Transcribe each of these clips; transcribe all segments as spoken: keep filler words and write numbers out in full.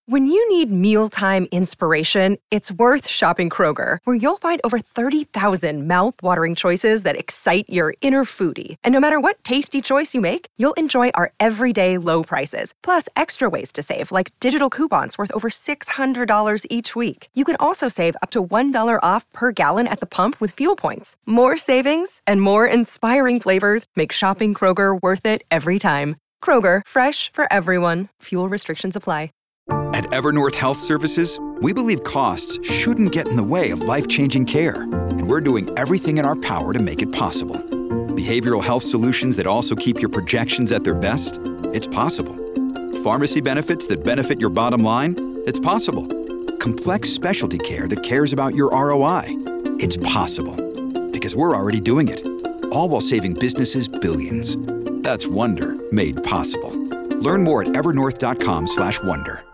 When you need mealtime inspiration, it's worth shopping Kroger, where you'll find over thirty thousand mouth-watering choices that excite your inner foodie. And no matter what tasty choice you make, you'll enjoy our everyday low prices, plus extra ways to save, like digital coupons worth over six hundred dollars each week. You can also save up to one dollar off per gallon at the pump with fuel points. More savings and more inspiring flavors make shopping Kroger worth it every time. Kroger, fresh for everyone. Fuel restrictions apply. At Evernorth Health Services, we believe costs shouldn't get in the way of life-changing care, and we're doing everything in our power to make it possible. Behavioral health solutions that also keep your projections at their best? It's possible. Pharmacy benefits that benefit your bottom line? It's possible. Complex specialty care that cares about your R O I? It's possible. Because we're already doing it. All while saving businesses billions. That's Wonder made possible. Learn more at evernorth.com slash wonder.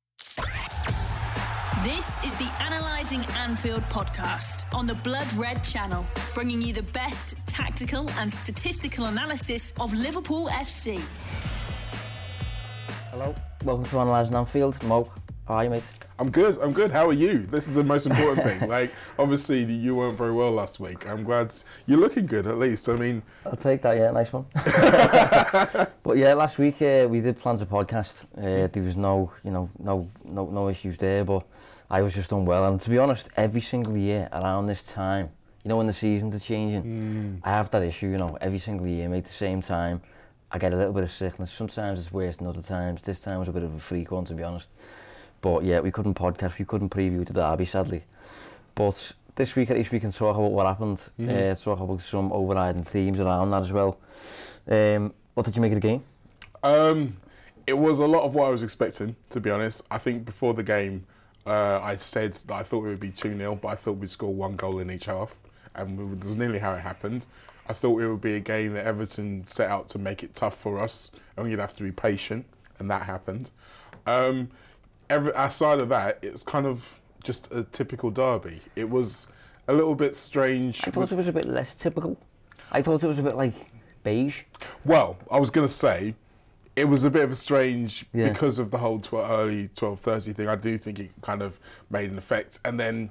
This is the Analysing Anfield podcast on the Blood Red channel, bringing you the best tactical and statistical analysis of Liverpool F C. Hello, welcome to Analysing Anfield. Mo, how are you, mate? I'm good, I'm good. How are you? This is the most important thing. Like, obviously, you weren't very well last week. I'm glad you're looking good, at least. I mean... I'll take that, yeah, nice one. But yeah, last week uh, we did plan a podcast. Uh, there was no, you know, no, no, no issues there, but I was just unwell. And to be honest, every single year around this time, you know, when the seasons are changing, mm. I have that issue, you know, every single year, mate, the same time. I get a little bit of sickness. Sometimes it's worse than other times. This time was a bit of a freak one, to be honest. But yeah, we couldn't podcast, we couldn't preview the derby, sadly. But this week, at least we can talk about what happened, mm-hmm. uh, talk about some overriding themes around that as well. Um, what did you make of the game? Um, it was a lot of what I was expecting, to be honest. I think before the game, uh, I said that I thought it would be two nil, but I thought we'd score one goal in each half. And it was nearly how it happened. I thought it would be a game that Everton set out to make it tough for us, and we'd have to be patient, and that happened. Um, Every, aside of that, it's kind of just a typical derby. It was a little bit strange. I thought it was a bit less typical. I thought it was a bit like beige. Well, I was going to say, it was a bit of a strange, yeah. because of the whole tw- early twelve thirty thing. I do think it kind of made an effect. And then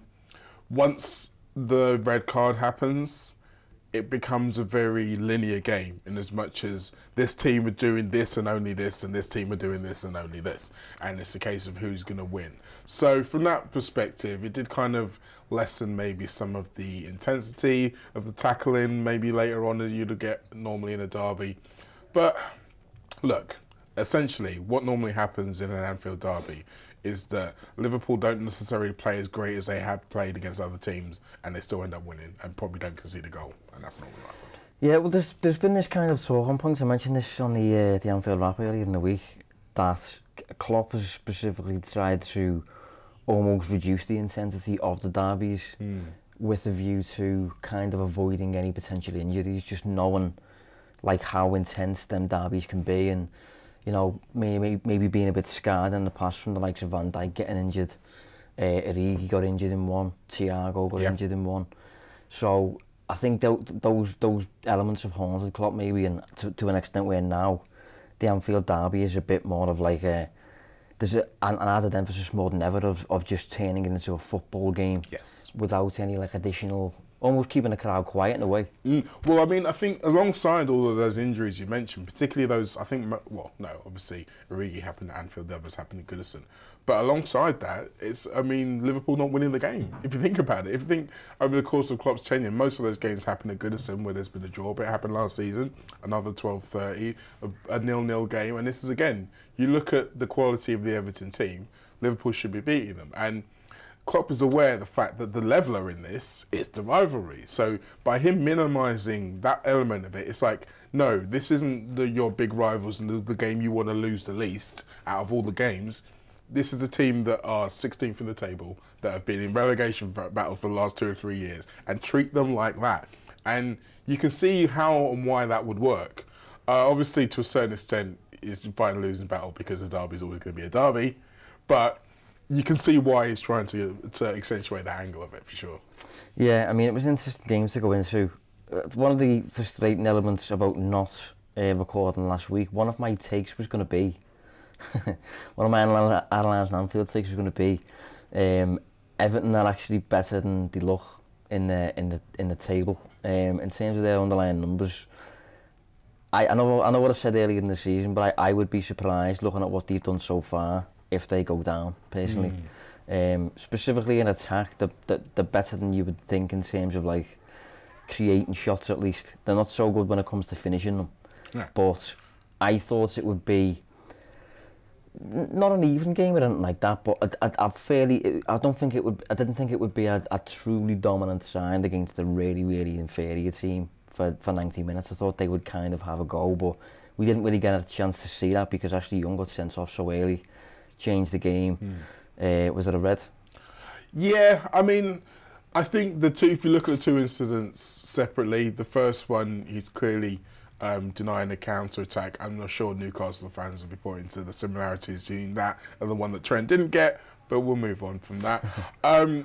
once the red card happens, it becomes a very linear game in as much as this team are doing this and only this, and this team are doing this and only this. And it's a case of who's going to win. So from that perspective, it did kind of lessen maybe some of the intensity of the tackling, maybe later on as you'd get normally in a derby. But look, essentially what normally happens in an Anfield derby is that Liverpool don't necessarily play as great as they have played against other teams, and they still end up winning and probably don't concede a goal, and that's not what happened. Yeah, well, there's there's been this kind of talking point. I mentioned this on the uh, the Anfield Wrap earlier in the week, that Klopp has specifically tried to almost reduce the intensity of the derbies mm. with a view to kind of avoiding any potential injuries, just knowing like how intense them derbies can be, and you know, maybe maybe being a bit scarred in the past from the likes of Van Dijk getting injured. Uh, Origi got injured in one. Thiago got yep. injured in one. So I think th- those those elements have haunted Klopp maybe, and to, to an extent where now the Anfield derby is a bit more of like a there's a, an, an added emphasis more than ever of, of just turning it into a football game. Yes. Without any like additional. Almost keeping the crowd quiet in a way. Mm. Well, I mean, I think alongside all of those injuries you mentioned, particularly those, I think, well, no, obviously, Origi happened at Anfield, the others happened at Goodison. But alongside that, it's, I mean, Liverpool not winning the game, if you think about it. If you think over the course of Klopp's tenure, most of those games happened at Goodison where there's been a draw, but it happened last season, another twelve thirty, a, a nil-nil game. And this is, again, you look at the quality of the Everton team, Liverpool should be beating them. And Klopp is aware of the fact that the leveller in this is the rivalry. So by him minimising that element of it, it's like, no, this isn't the, your big rivals and the, the game you want to lose the least out of all the games. This is a team that are sixteenth in the table, that have been in relegation battle for the last two or three years, and treat them like that. And you can see how and why that would work. Uh, obviously, to a certain extent, it's fighting a losing battle because a derby is always going to be a derby. But you can see why he's trying to to accentuate the angle of it, for sure. Yeah, I mean, it was an interesting game to go into. Uh, one of the frustrating elements about not uh, recording last week, one of my takes was going to be one of my analyses on Anfield takes is going to be um, Everton are actually better than they look in the in the in the table um, in terms of their underlying numbers. I, I know I know what I said earlier in the season, but I, I would be surprised looking at what they've done so far if they go down personally. Mm. Um, specifically in attack, they're, they're, they're better than you would think in terms of like creating shots at least. They're not so good when it comes to finishing them. Yeah. But I thought it would be not an even game or anything like that, but I, I, I fairly, I don't think it would, I didn't think it would be a, a truly dominant side against a really, really inferior team for, for ninety minutes. I thought they would kind of have a go, but we didn't really get a chance to see that because Ashley Young got sent off so early, changed the game. Mm. Uh, was it a red? Yeah, I mean, I think the two, if you look at the two incidents separately, the first one, he's clearly Um, denying a counter-attack. I'm not sure Newcastle fans will be pointing to the similarities between that and the one that Trent didn't get, but we'll move on from that. um,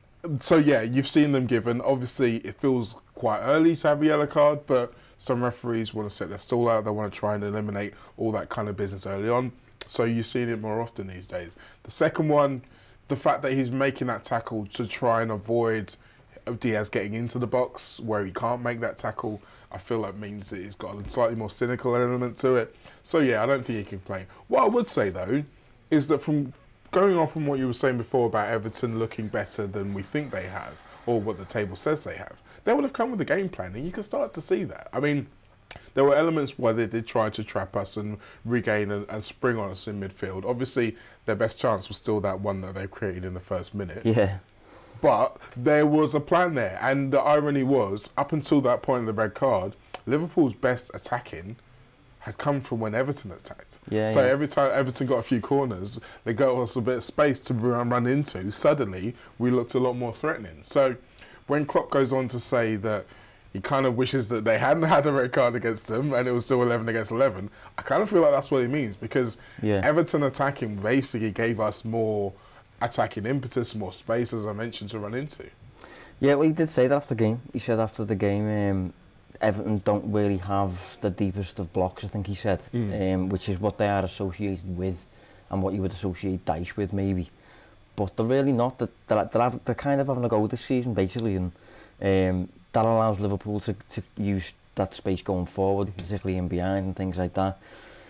so yeah, you've seen them given. Obviously, it feels quite early to have a yellow card, but some referees want to set their stall out. They want to try and eliminate all that kind of business early on. So you're seeing it more often these days. The second one, the fact that he's making that tackle to try and avoid Diaz getting into the box where he can't make that tackle, I feel like means that he's got a slightly more cynical element to it. So yeah, I don't think he can play. What I would say though, is that from going on from what you were saying before about Everton looking better than we think they have, or what the table says they have, they would have come with a game plan, and you can start to see that. I mean, there were elements where they did try to trap us and regain and, and spring on us in midfield. Obviously, their best chance was still that one that they created in the first minute. Yeah. But there was a plan there, and the irony was, up until that point of the red card, Liverpool's best attacking had come from when Everton attacked. Yeah, so yeah. every time Everton got a few corners, they got us a bit of space to run, run into. Suddenly, we looked a lot more threatening. So when Klopp goes on to say that he kind of wishes that they hadn't had a red card against them and it was still eleven against eleven, I kind of feel like that's what he means, because yeah. Everton attacking basically gave us more attacking impetus, more space, as I mentioned, to run into. Yeah, well, he did say that after the game. He said after the game, um, Everton don't really have the deepest of blocks, I think he said, mm. um, which is what they are associated with and what you would associate Dyche with, maybe. But they're really not. They're, they're, they're, they're kind of having a go this season, basically, and um, that allows Liverpool to, to use that space going forward, mm-hmm. particularly in behind and things like that.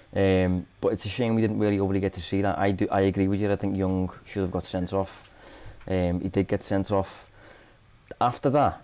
Um, but it's a shame we didn't really overly get to see that. I do, I agree with you. I think Young should have got sent off. Um, he did get sent off. After that,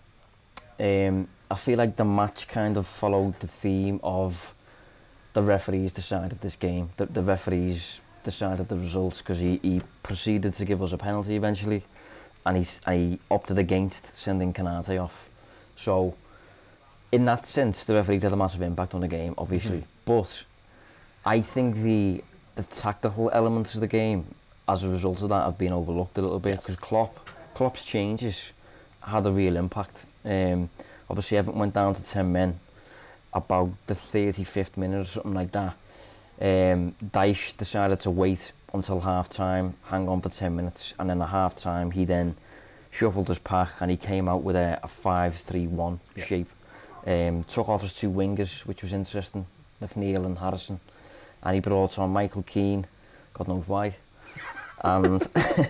um, I feel like the match kind of followed the theme of the referees decided this game. The, the referees decided the results because he, he proceeded to give us a penalty eventually, and he, he opted against sending Konate off. So, in that sense, the referee had a massive impact on the game, obviously. Mm-hmm. But I think the the tactical elements of the game, as a result of that, have been overlooked a little bit, because yes. Klopp, Klopp's changes had a real impact. Um, obviously, Everton went down to ten men about the thirty-fifth minute or something like that. Um, Dyche decided to wait until half time, hang on for ten minutes, and then at half time he then shuffled his pack and he came out with a, a five three one yeah. shape. Um, took off his two wingers, which was interesting, McNeil and Harrison. And he brought on Michael Keane, God knows why, and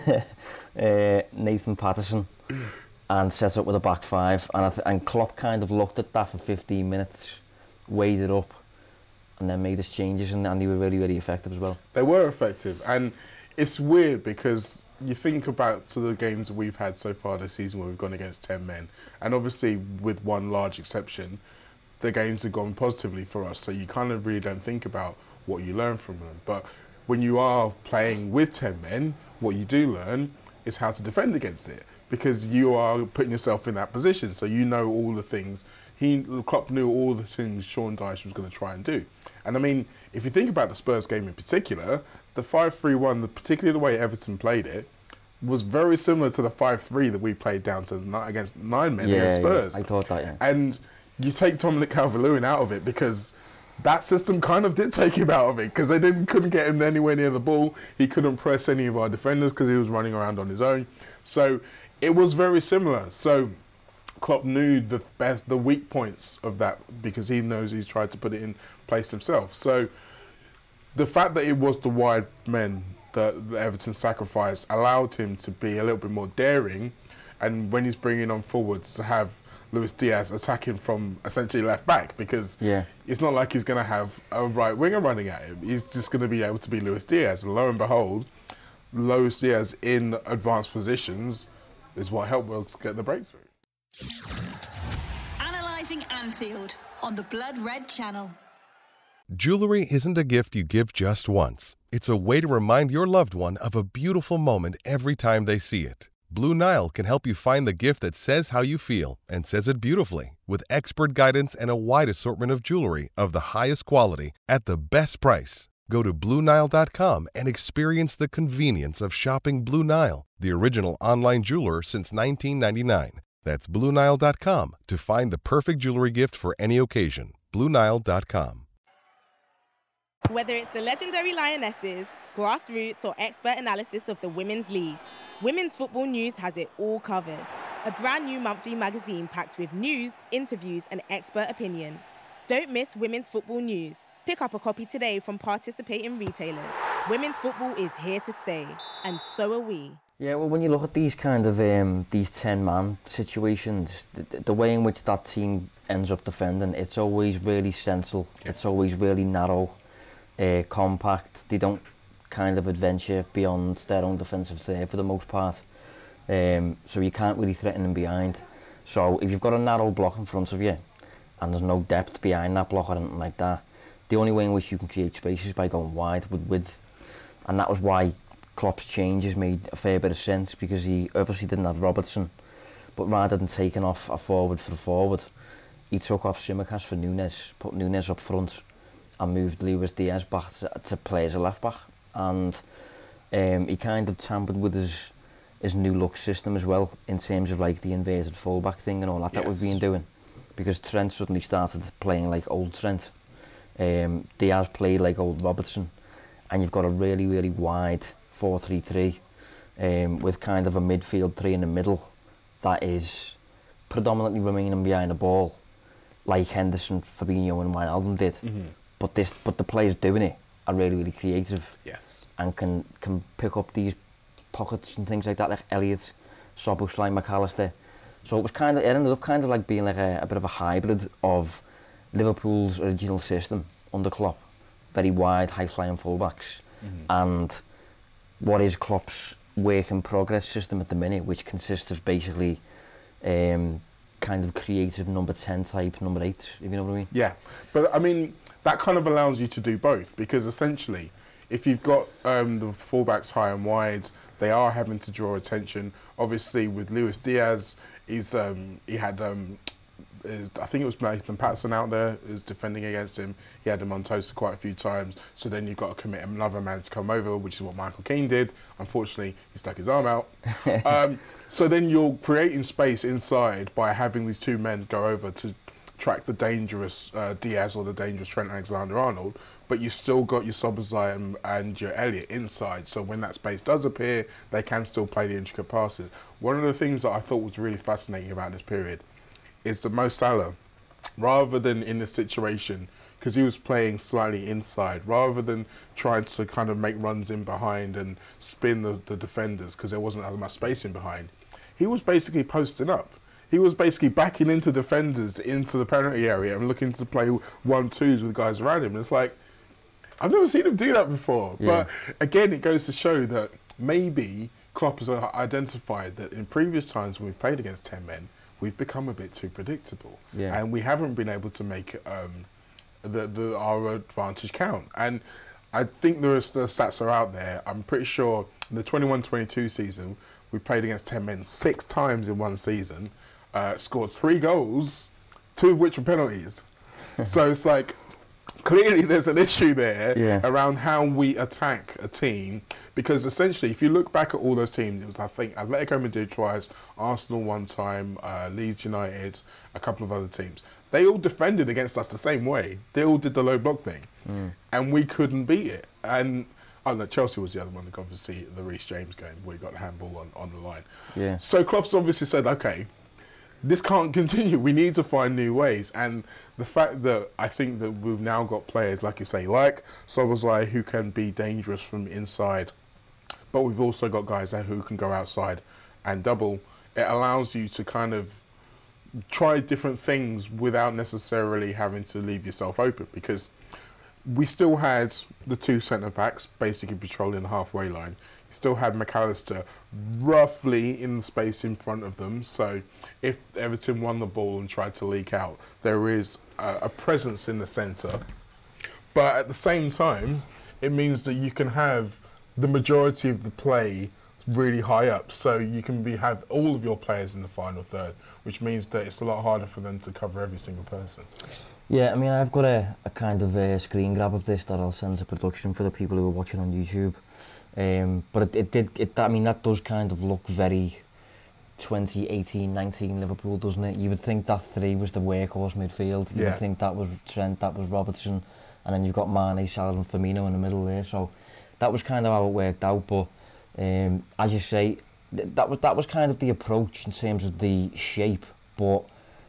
uh, Nathan Patterson, and set up with a back five. And I th- and Klopp kind of looked at that for fifteen minutes, weighed it up, and then made his changes, and, and they were really, really effective as well. They were effective, and it's weird because you think about to the games that we've had so far this season where we've gone against ten men, and obviously with one large exception, the games have gone positively for us, so you kind of really don't think about what you learn from them. But when you are playing with ten men, what you do learn is how to defend against it, because you are putting yourself in that position, so you know all the things. He, Klopp knew all the things Sean Dyche was going to try and do. And I mean, if you think about the Spurs game in particular, the five three one, particularly the way Everton played it, was very similar to the five three that we played down to against nine men yeah, against Spurs. Yeah, I thought that, yeah. And you take Dominic Calvert-Lewin out of it because that system kind of did take him out of it, because they didn't couldn't get him anywhere near the ball. He couldn't press any of our defenders because he was running around on his own. So it was very similar. So Klopp knew the best, the weak points of that, because he knows he's tried to put it in place himself. So the fact that it was the wide men that, that Everton sacrificed allowed him to be a little bit more daring, and when he's bringing on forwards to have Luis Diaz attacking from essentially left back, because yeah. it's not like he's going to have a right winger running at him. He's just going to be able to be Luis Diaz. And lo and behold, Luis Diaz in advanced positions is what helped Wilkes get the breakthrough. Analysing Anfield on the Blood Red Channel. Jewelry isn't a gift you give just once. It's a way to remind your loved one of a beautiful moment every time they see it. Blue Nile can help you find the gift that says how you feel and says it beautifully, with expert guidance and a wide assortment of jewelry of the highest quality at the best price. Go to Blue Nile dot com and experience the convenience of shopping Blue Nile, the original online jeweler since nineteen ninety-nine. That's Blue Nile dot com to find the perfect jewelry gift for any occasion. Blue Nile dot com. Whether it's the legendary Lionesses, grassroots, or expert analysis of the women's leagues, Women's Football News has it all covered. A brand new monthly magazine packed with news, interviews, and expert opinion. Don't miss Women's Football News. Pick up a copy today from participating retailers. Women's football is here to stay, and so are we. Yeah, well, when you look at these kind of um, these ten-man situations, the, the way in which that team ends up defending, it's always really central. Yes. It's always really narrow. Uh, compact. They don't kind of adventure beyond their own defensive third for the most part, um, so you can't really threaten them behind. So if you've got a narrow block in front of you and there's no depth behind that block or anything like that, the only way in which you can create space is by going wide with width, and that was why Klopp's changes made a fair bit of sense, because he obviously didn't have Robertson, but rather than taking off a forward for the forward, he took off Tsimikas for Nunes, put Nunes up front, and moved Luis Diaz back to, to play as a left back, and um, he kind of tampered with his his new look system as well, in terms of like the inverted fullback thing and all that yes. that we've been doing, because Trent suddenly started playing like old Trent, um, Diaz played like old Robertson, and you've got a really really wide four three three um, with kind of a midfield three in the middle that is predominantly remaining behind the ball, like Henderson, Fabinho, and Wijnaldum did. Mm-hmm. But this, but the players doing it are really, really creative. Yes. And can can pick up these pockets and things like that, like Elliott, Szoboszlai, McAllister. So it was kind of, it ended up kind of like being like a, a bit of a hybrid of Liverpool's original system under Klopp, very wide, high-flying fullbacks, mm-hmm. and what is Klopp's work in progress system at the minute, which consists of basically um, kind of creative number ten type, number eight, if you know what I mean. Yeah, but I mean, that kind of allows you to do both, because essentially, if you've got um, the fullbacks high and wide, they are having to draw attention. Obviously, with Luis Diaz, he's um, he had um, I think it was Nathan Patterson out there who was defending against him. He had him on toast quite a few times. So then you've got to commit another man to come over, which is what Michael Keane did. Unfortunately, he stuck his arm out. um, so then you're creating space inside by having these two men go over to track the dangerous uh, Diaz or the dangerous Trent Alexander-Arnold, but you've still got your Szoboszlai and, and your Elliott inside, so when that space does appear, they can still play the intricate passes. One of the things that I thought was really fascinating about this period is that Mo Salah, rather than in this situation, because he was playing slightly inside, rather than trying to kind of make runs in behind and spin the, the defenders because there wasn't as much space in behind, he was basically posting up. He was basically backing into defenders into the penalty area and looking to play one-twos with guys around him. And it's like, I've never seen him do that before. Yeah. But again, it goes to show that maybe Klopp has identified that in previous times when we've played against ten men, we've become a bit too predictable. Yeah. And we haven't been able to make um, the, the, our advantage count. And I think the, the stats are out there. I'm pretty sure in the twenty-one twenty-two season, we played against ten men six times in one season. Uh, scored three goals, two of which were penalties. So it's like, clearly there's an issue there yeah. around how we attack a team, because essentially if you look back at all those teams, it was I think Atletico Madrid twice, Arsenal one time, uh, Leeds United, a couple of other teams. They all defended against us the same way. They all did the low block thing, mm. and we couldn't beat it. And oh no, Chelsea was the other one, obviously the Reece James game where he got the handball on, on the line. Yeah. So Klopp's obviously said, okay, this can't continue. We need to find new ways. And the fact that I think that we've now got players, like you say, like Szoboszlai, who can be dangerous from inside, but we've also got guys there who can go outside and double. It allows you to kind of try different things without necessarily having to leave yourself open, because we still had the two centre backs basically patrolling the halfway line. You still had McAllister roughly in the space in front of them, so if Everton won the ball and tried to leak out, there is a, a presence in the centre. But at the same time, it means that you can have the majority of the play really high up, so you can be have all of your players in the final third, which means that it's a lot harder for them to cover every single person. Yeah, I mean, I've got a, a kind of a screen grab of this that I'll send to production for the people who are watching on YouTube. Um, but it, it did, it, I mean, that does kind of look very twenty eighteen nineteen Liverpool, doesn't it? You would think that three was the workhorse midfield. You Yeah. would think that was Trent, that was Robertson, and then you've got Mane, Salah and Firmino in the middle there. So that was kind of how it worked out. But um, as you say, th that was that was kind of the approach in terms of the shape. But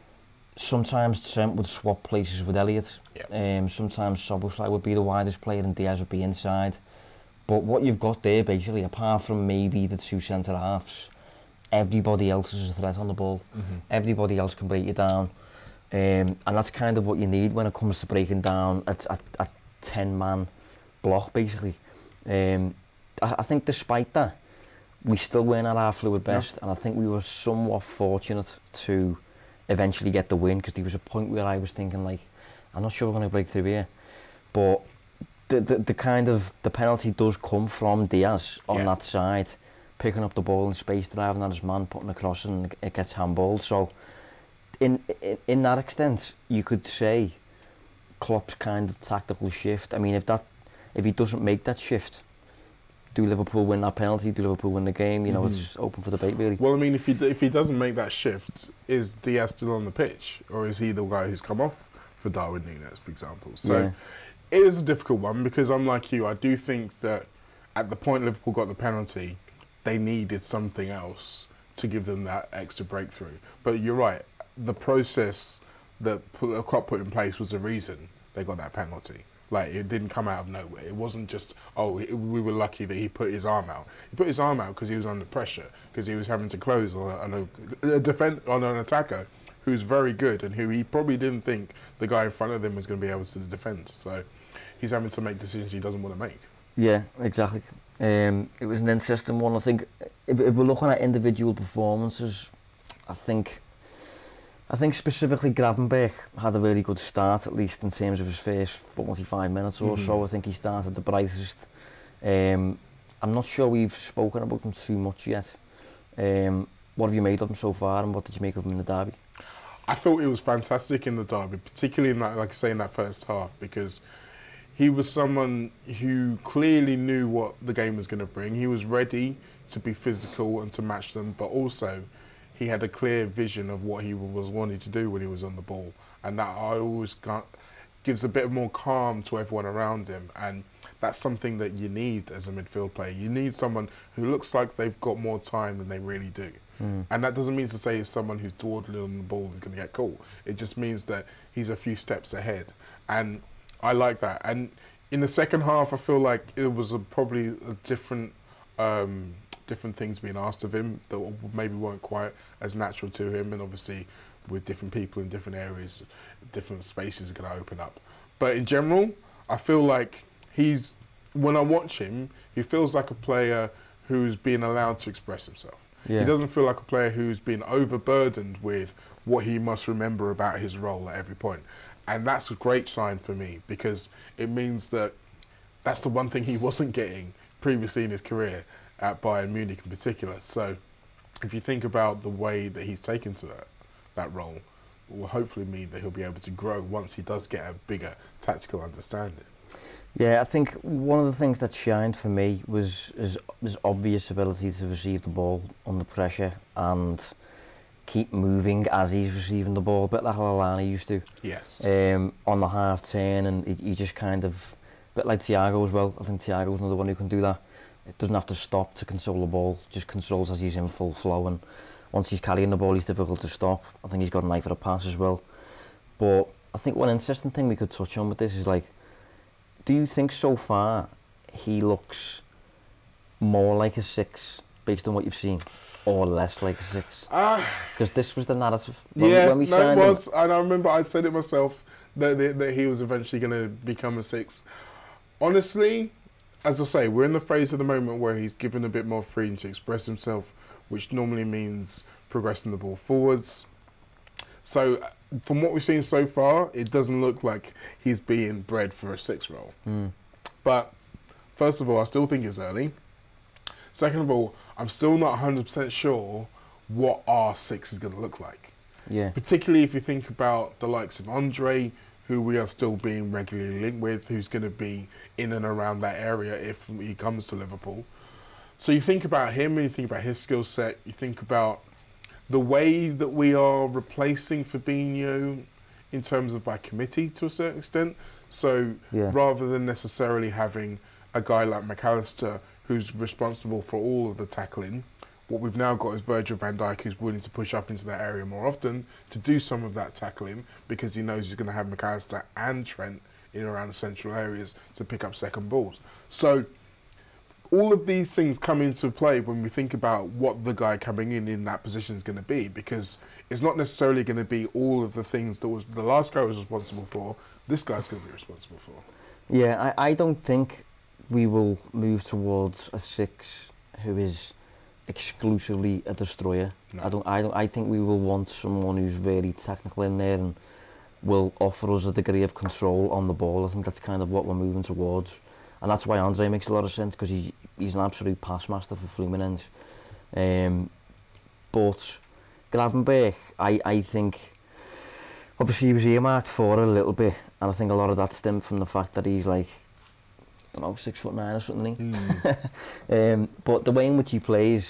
sometimes Trent would swap places with Elliott. Yep. Um, sometimes Szoboszlai would be the widest player and Diaz would be inside. But what you've got there, basically, apart from maybe the two centre halves, everybody else is a threat on the ball. Mm-hmm. Everybody else can break you down. Um, and that's kind of what you need when it comes to breaking down a, a, a ten-man block, basically. Um, I, I think despite that, we still weren't at our fluid best. No. And I think we were somewhat fortunate to eventually get the win, because there was a point where I was thinking, like, I'm not sure we're going to break through here. But the, the, the kind of, the penalty does come from Diaz on yeah. that side, picking up the ball in space, driving at his man, putting a cross, and it gets handballed. So in, in in that extent, you could say Klopp's kind of tactical shift. I mean, if that if he doesn't make that shift, do Liverpool win that penalty? Do Liverpool win the game? You know, mm-hmm. it's open for debate, really. Well, I mean, if he if he doesn't make that shift, is Diaz still on the pitch, or is he the guy who's come off for Darwin Núñez, for example? So yeah. It is a difficult one, because I'm like you. I do think that at the point Liverpool got the penalty, they needed something else to give them that extra breakthrough. But you're right, the process that Klopp put in place was the reason they got that penalty. Like, it didn't come out of nowhere. It wasn't just, oh, it, we were lucky that he put his arm out. He put his arm out because he was under pressure, because he was having to close on, a, on a, a defend on an attacker who's very good and who he probably didn't think the guy in front of him was going to be able to defend. So he's having to make decisions he doesn't want to make. Yeah, exactly. Um, it was an interesting one. I think if, if we're looking at individual performances, I think I think specifically Gravenberch had a really good start, at least in terms of his first forty-five minutes or mm-hmm. so. I think he started the brightest. Um, I'm not sure we've spoken about him too much yet. Um, what have you made of him so far, and what did you make of him in the derby? I thought he was fantastic in the derby, particularly in that, like I say, in that first half, because he was someone who clearly knew what the game was going to bring. He was ready to be physical and to match them, but also he had a clear vision of what he was wanting to do when he was on the ball. And that I always got, gives a bit more calm to everyone around him. And that's something that you need as a midfield player. You need someone who looks like they've got more time than they really do. Mm. And that doesn't mean to say it's someone who's dawdling on the ball is going to get caught. It just means that he's a few steps ahead. And I like that. And in the second half, I feel like it was a, probably a different, um, different things being asked of him that maybe weren't quite as natural to him. And obviously, with different people in different areas, different spaces are going to open up. But in general, I feel like he's, when I watch him, he feels like a player who's being allowed to express himself. Yeah. He doesn't feel like a player who's been overburdened with what he must remember about his role at every point. And that's a great sign for me, because it means that that's the one thing he wasn't getting previously in his career at Bayern Munich in particular. So if you think about the way that he's taken to that, that role, it will hopefully mean that he'll be able to grow once he does get a bigger tactical understanding. Yeah, I think one of the things that shined for me was his, his obvious ability to receive the ball under pressure and keep moving as he's receiving the ball, a bit like Lallana used to. Yes. Um, on the half turn, and he, he just kind of, a bit like Thiago as well. I think Thiago's another one who can do that. It doesn't have to stop to control the ball, just controls as he's in full flow. And once he's carrying the ball, he's difficult to stop. I think he's got an eye for a pass as well. But I think one interesting thing we could touch on with this is like, do you think so far he looks more like a six based on what you've seen, or less like a six? Because uh, this was the narrative when, yeah, when we no, signed it was, him. And I remember I said it myself that that, that he was eventually going to become a six. Honestly, as I say, we're in the phase of the moment where he's given a bit more freedom to express himself, which normally means progressing the ball forwards. So, from what we've seen so far, it doesn't look like he's being bred for a six role. Mm. But, first of all, I still think it's early. Second of all, I'm still not one hundred percent sure what our six is going to look like. Yeah. Particularly if you think about the likes of Andre, who we are still being regularly linked with, who's going to be in and around that area if he comes to Liverpool. So you think about him and you think about his skill set, you think about the way that we are replacing Fabinho in terms of by committee to a certain extent. So yeah. rather than necessarily having a guy like McAllister who's responsible for all of the tackling, what we've now got is Virgil van Dijk, who's willing to push up into that area more often to do some of that tackling, because he knows he's going to have McAllister and Trent in and around the central areas to pick up second balls. So all of these things come into play when we think about what the guy coming in in that position is going to be, because it's not necessarily going to be all of the things that was the last guy was responsible for. This guy's going to be responsible for. Yeah, I, I don't think we will move towards a six who is exclusively a destroyer. No. I don't. I don't. I think we will want someone who's really technical in there and will offer us a degree of control on the ball. I think that's kind of what we're moving towards, and that's why Andre makes a lot of sense, because he's he's an absolute pass master for Fluminense. Um, but Gravenberch, I I think obviously he was earmarked for it a little bit, and I think a lot of that stemmed from the fact that he's like, I don't know, six foot nine or something. Mm. um, but the way in which he plays,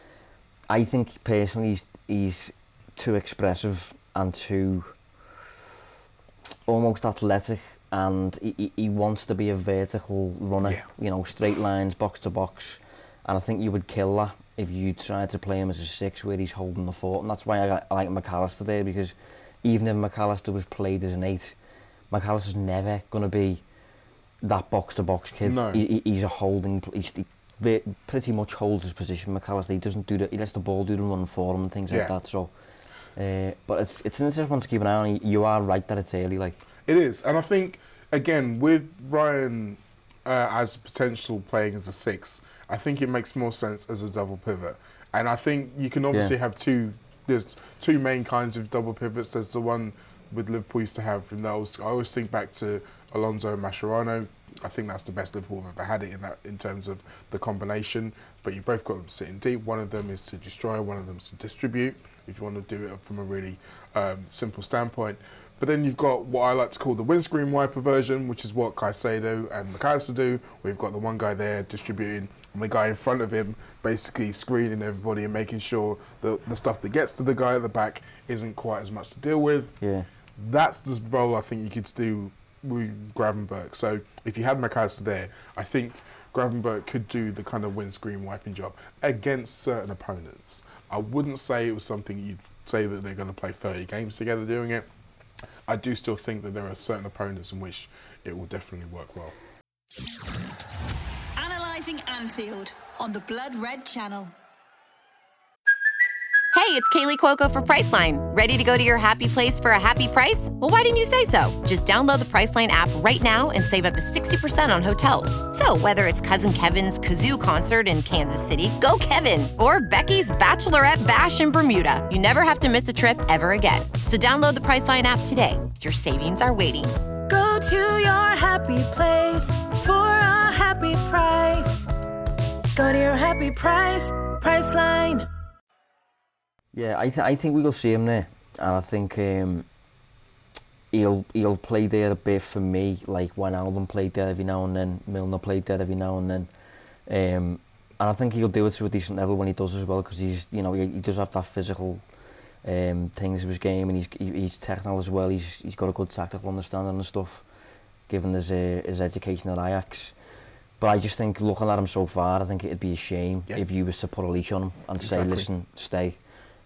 I think personally he's, he's too expressive and too almost athletic, and he, he wants to be a vertical runner, yeah. you know, straight lines, box to box, and I think you would kill that if you tried to play him as a six where he's holding the fort, and that's why I, I like McAllister there, because even if McAllister was played as an eight, McAllister's never going to be that box-to-box kid. No. He, he's a holding, he's, he pretty much holds his position, McAllister. He doesn't do that, he lets the ball do the run for him and things yeah. like that, so uh, but it's it's an interesting one to keep an eye on. You are right that it's early, like. It is, and I think, again, with Ryan uh, as potential playing as a six, I think it makes more sense as a double pivot, and I think you can obviously yeah. have two, there's two main kinds of double pivots. There's the one with Liverpool used to have, and I always, I always think back to Alonso and Mascherano. I think that's the best Liverpool have ever had it in that in terms of the combination. But you both got them sitting deep. One of them is to destroy, one of them is to distribute, if you want to do it from a really um, simple standpoint. But then you've got what I like to call the windscreen wiper version, which is what Caicedo and McAllister do. We've got the one guy there distributing, and the guy in front of him basically screening everybody and making sure that the stuff that gets to the guy at the back isn't quite as much to deal with. Yeah, that's the role I think you could do with Gravenberch. So if you had McAllister there, I think Gravenberch could do the kind of windscreen wiping job against certain opponents. I wouldn't say it was something you'd say that they're going to play thirty games together doing it. I do still think that there are certain opponents in which it will definitely work well. Analysing Anfield on the Blood Red Channel. Hey, it's Kaylee Cuoco for Priceline. Ready to go to your happy place for a happy price? Well, why didn't you say so? Just download the Priceline app right now and save up to sixty percent on hotels. So whether it's Cousin Kevin's Kazoo Concert in Kansas City, go Kevin, or Becky's Bachelorette Bash in Bermuda, you never have to miss a trip ever again. So download the Priceline app today. Your savings are waiting. Go to your happy place for a happy price. Go to your happy price, Priceline. Yeah, I, th- I think we will see him there, and I think um, he'll he'll play there a bit for me, like when Alban played there every now and then, Milner played there every now and then, um, and I think he'll do it to a decent level when he does as well, because he's, you know, he, he does have that physical um, things of his game, and he's he, he's technical as well. He's he's got a good tactical understanding and stuff, given his uh, his education at Ajax. But I just think, looking at him so far, I think it'd be a shame yeah. if you was to put a leash on him and exactly. say, listen, stay.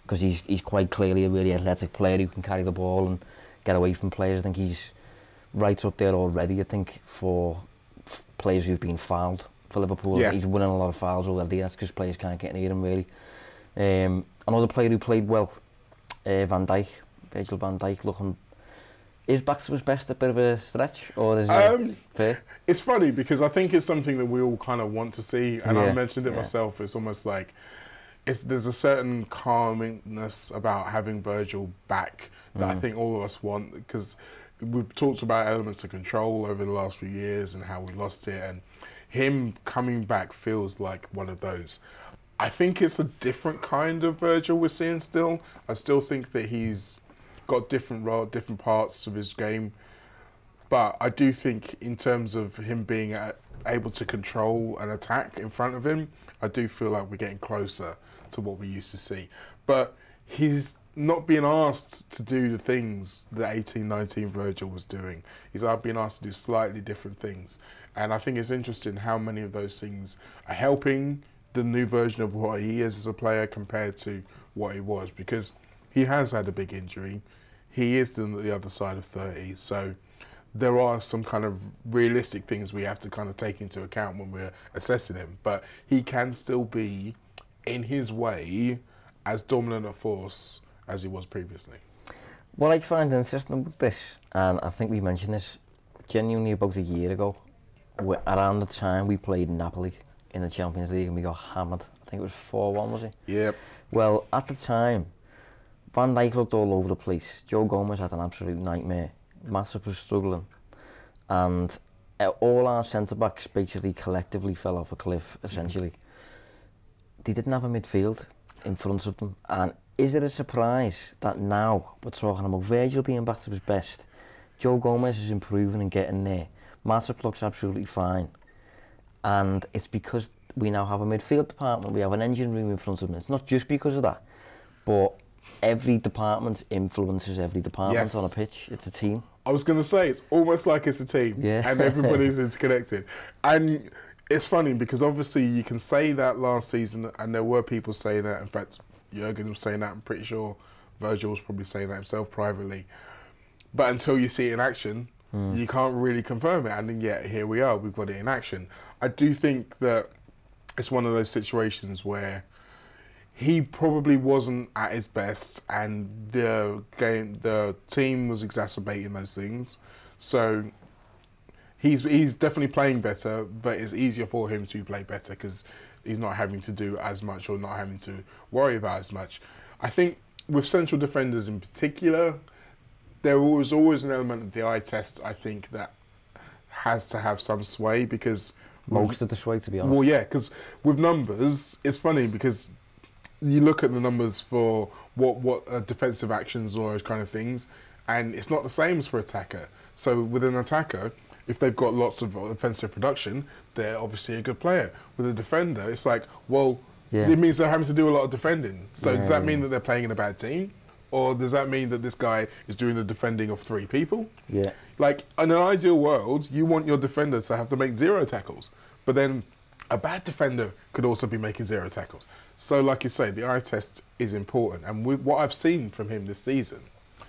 because he's he's quite clearly a really athletic player who can carry the ball and get away from players. I think he's right up there already, I think, for f- players who've been fouled for Liverpool. Yeah. He's winning a lot of fouls already. That's because players can't get near him, really. Um, another player who played well, uh, Van Dijk, Virgil van Dijk, looking... Is back to his best a bit of a stretch, or is it Um, fair? It's funny because I think it's something that we all kind of want to see, and I Yeah, mentioned it yeah. myself. It's almost like it's there's a certain calmingness about having Virgil back that I think all of us want, because we've talked about elements of control over the last few years and how we lost it, and him coming back feels like one of those. I think it's a different kind of Virgil we're seeing still. I still think that he's got different role, different parts of his game, but I do think in terms of him being a, able to control an attack in front of him, I do feel like we're getting closer to what we used to see. But he's not being asked to do the things that eighteen nineteen Virgil was doing. He's being asked to do slightly different things, and I think it's interesting how many of those things are helping the new version of what he is as a player compared to what he was, because he has had a big injury. He is on the other side of thirty, so there are some kind of realistic things we have to kind of take into account when we're assessing him. But he can still be, in his way, as dominant a force as he was previously. What I find interesting about this, and I think we mentioned this genuinely about a year ago, wh- around the time we played Napoli in the Champions League and we got hammered. I think it was four one, was it? Yep. Well, at the time, Van Dijk looked all over the place. Joe Gomez had an absolute nightmare. Matip was struggling. And uh, all our centre-backs basically collectively fell off a cliff, essentially. Mm-hmm. They didn't have a midfield in front of them. And is it a surprise that now we're talking about Virgil being back to his best, Joe Gomez is improving and getting there, Matip looks absolutely fine, and it's because we now have a midfield department, we have an engine room in front of them. It's not just because of that, but every department influences every department Yes. on a pitch. It's a team. I was going to say, it's almost like it's a team, Yeah. and everybody's interconnected. And it's funny because obviously you can say that last season, and there were people saying that. In fact, Jurgen was saying that. I'm pretty sure Virgil was probably saying that himself privately. But until you see it in action, mm. you can't really confirm it. And then yet here we are, we've got it in action. I do think that it's one of those situations where he probably wasn't at his best, and the game, the team was exacerbating those things. So he's he's definitely playing better, but it's easier for him to play better because he's not having to do as much or not having to worry about as much. I think with central defenders in particular, there was always an element of the eye test, I think, that has to have some sway because... Most of the sway, to be honest. Well, yeah, because with numbers, it's funny because you look at the numbers for what what uh, defensive actions or those kind of things, and it's not the same as for attacker. So with an attacker, if they've got lots of offensive production, they're obviously a good player. With a defender, it's like, well, yeah. it means they're having to do a lot of defending. So yeah, does that yeah. mean that they're playing in a bad team? Or does that mean that this guy is doing the defending of three people? Yeah. Like, in an ideal world, you want your defender to have to make zero tackles. But then a bad defender could also be making zero tackles. So like you say, the eye test is important. And we, what I've seen from him this season,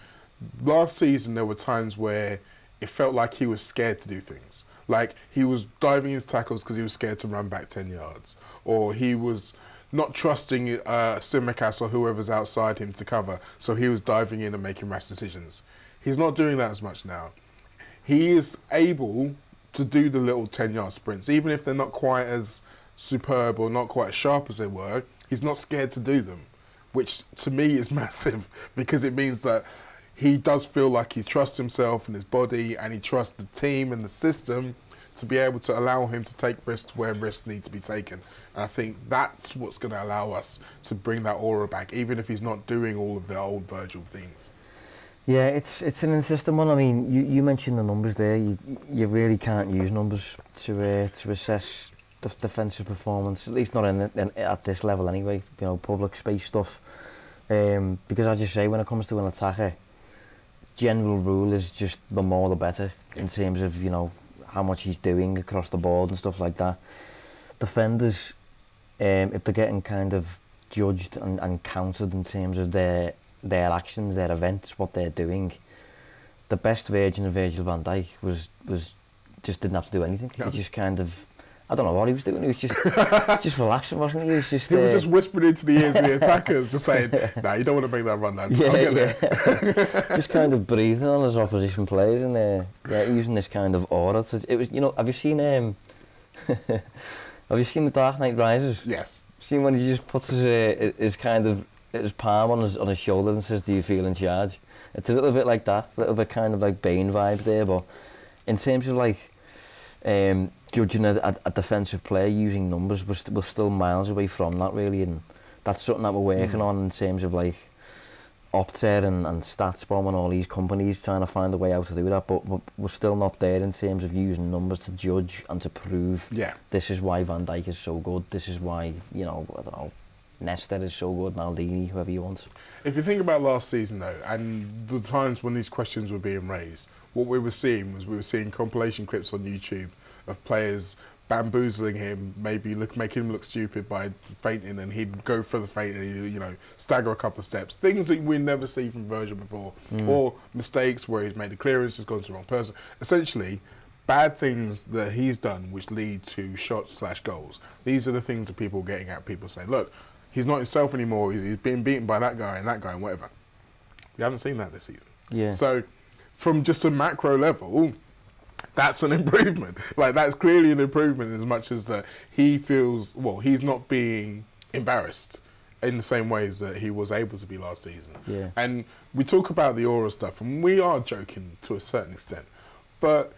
last season there were times where it felt like he was scared to do things. Like he was diving his tackles because he was scared to run back ten yards. Or he was not trusting uh, Tsimikas or whoever's outside him to cover. So he was diving in and making rash decisions. He's not doing that as much now. He is able to do the little ten yard sprints, even if they're not quite as superb or not quite as sharp as they were. He's not scared to do them, which to me is massive because it means that he does feel like he trusts himself and his body, and he trusts the team and the system to be able to allow him to take risks where risks need to be taken. And I think that's what's going to allow us to bring that aura back, even if he's not doing all of the old Virgil things. Yeah, it's it's an interesting one. I mean, you, you mentioned the numbers there. You you really can't use numbers to uh, to assess the defensive performance, at least not in, in at this level anyway. You know, public space stuff. Um, because as you say, when it comes to an attacker, general rule is just the more the better in terms of, you know, how much he's doing across the board and stuff like that. Defenders, um, if they're getting kind of judged and, and counted in terms of their their actions, their events, what they're doing. The best version of Virgil van Dijk was was just didn't have to do anything. Yeah. He just kind of, I don't know what he was doing. He was just just relaxing, wasn't he? He was just. He was uh, just whispering into the ears of the attackers, just saying, "Nah, you don't want to make that run, lad. Yeah, I'll get yeah. there." Just kind of breathing on his opposition players and uh, yeah, using this kind of aura. To, it was, you know, have you seen um, have you seen The Dark Knight Rises? Yes. Seen when he just puts his uh, his kind of his palm on his on his shoulder and says, "Do you feel in charge?" It's a little bit like that, a little bit kind of like Bane vibes there, but in terms of like um, judging a, a, a defensive player using numbers, we're, st we're still miles away from that really, and that's something that we're working mm. on in terms of like Opta and, and StatsBomb and all these companies trying to find a way out to do that, but we're, we're still not there in terms of using numbers to judge and to prove yeah. this is why Van Dijk is so good, this is why, you know, I don't know, Nesta is so good, Maldini, whoever you want. If you think about last season though, and the times when these questions were being raised, what we were seeing was we were seeing compilation clips on YouTube of players bamboozling him, maybe look, making him look stupid by fainting, and he'd go for the feint and he'd, you know, stagger a couple of steps. Things that we never see from Virgil before, mm. or mistakes where he's made a clearance, has gone to the wrong person. Essentially, bad things that he's done which lead to shots slash goals. These are the things that people are getting at. People saying, look, he's not himself anymore, he's being beaten by that guy and that guy and whatever. We haven't seen that this season. Yeah. So, from just a macro level, that's an improvement. Like, that's clearly an improvement as much as that he feels, well, he's not being embarrassed in the same ways that he was able to be last season. Yeah. And we talk about the aura stuff, and we are joking to a certain extent, but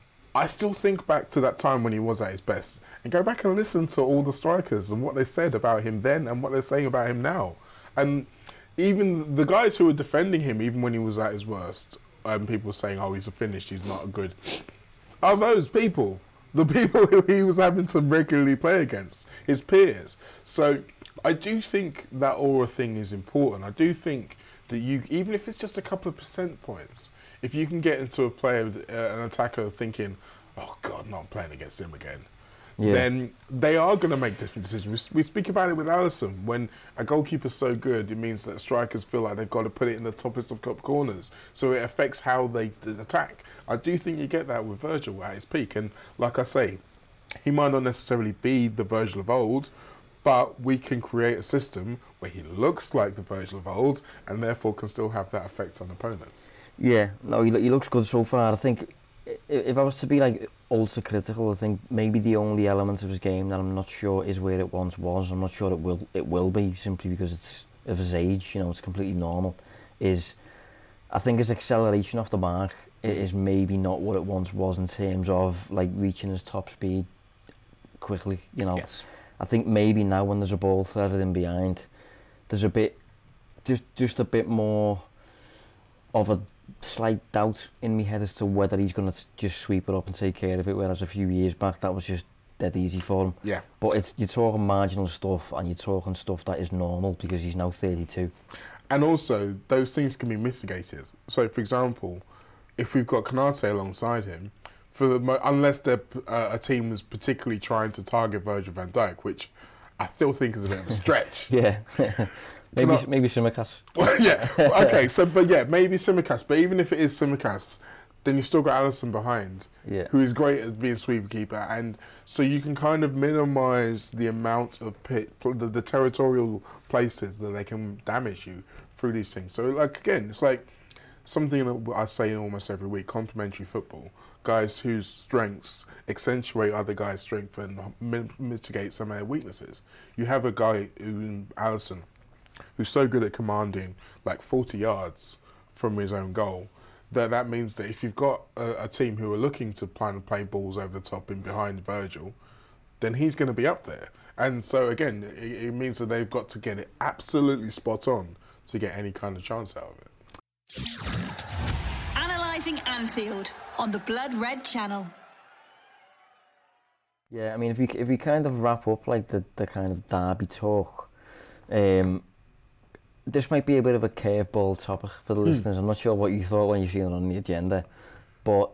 I still think back to that time when he was at his best and go back and listen to all the strikers and what they said about him then and what they're saying about him now. And even the guys who were defending him, even when he was at his worst, and people were saying, oh, he's a finished, he's not a good, are those people, the people who he was having to regularly play against, his peers. So I do think that aura thing is important. I do think that you, even if it's just a couple of percent points, if you can get into a player, uh, an attacker thinking, oh God, no, I'm playing against him again, yeah. then they are going to make different decisions. We, we speak about it with Alisson. When a goalkeeper's so good, it means that strikers feel like they've got to put it in the toughest of top corners. So it affects how they attack. I do think you get that with Virgil at his peak. And like I say, he might not necessarily be the Virgil of old, but we can create a system where he looks like the Virgil of old and therefore can still have that effect on opponents. Yeah, no, he, he looks good so far. I think if I was to be like ultra critical, I think maybe the only element of his game that I'm not sure is where it once was. I'm not sure it will it will be, simply because it's of his age. You know, it's completely normal. Is I think his acceleration off the mark is maybe not what it once was in terms of like reaching his top speed quickly. You know, yes. I think maybe now when there's a ball threaded in behind, there's a bit, just just a bit more of a slight doubt in my head as to whether he's going to just sweep it up and take care of it, whereas a few years back that was just dead easy for him. Yeah. But it's, you're talking marginal stuff, and you're talking stuff that is normal because he's now thirty-two. And also, those things can be mitigated. So, for example, if we've got Konate alongside him, for the mo unless they're, uh, a team is particularly trying to target Virgil van Dijk, which I still think is a bit of a stretch. Yeah. Maybe I, maybe Tsimikas. Well, yeah. Okay. So, but yeah, maybe Tsimikas. But even if it is Tsimikas, then you've still got Alisson behind, yeah. who is great at being sweeper keeper, and so you can kind of minimise the amount of pit, the, the territorial places that they can damage you through these things. So, like again, it's like something that I say almost every week: complementary football. Guys whose strengths accentuate other guys' strength and mitigate some of their weaknesses. You have a guy who, Alisson, who's so good at commanding like forty yards from his own goal, that that means that if you've got a, a team who are looking to plan and play balls over the top and behind Virgil, then he's going to be up there. And so again, it, it means that they've got to get it absolutely spot on to get any kind of chance out of it. Analysing Anfield on the Blood Red Channel. Yeah, I mean, if we if we kind of wrap up like the the kind of derby talk, um, this might be a bit of a curveball topic for the mm. listeners. I'm not sure what you thought when you seen it on the agenda, but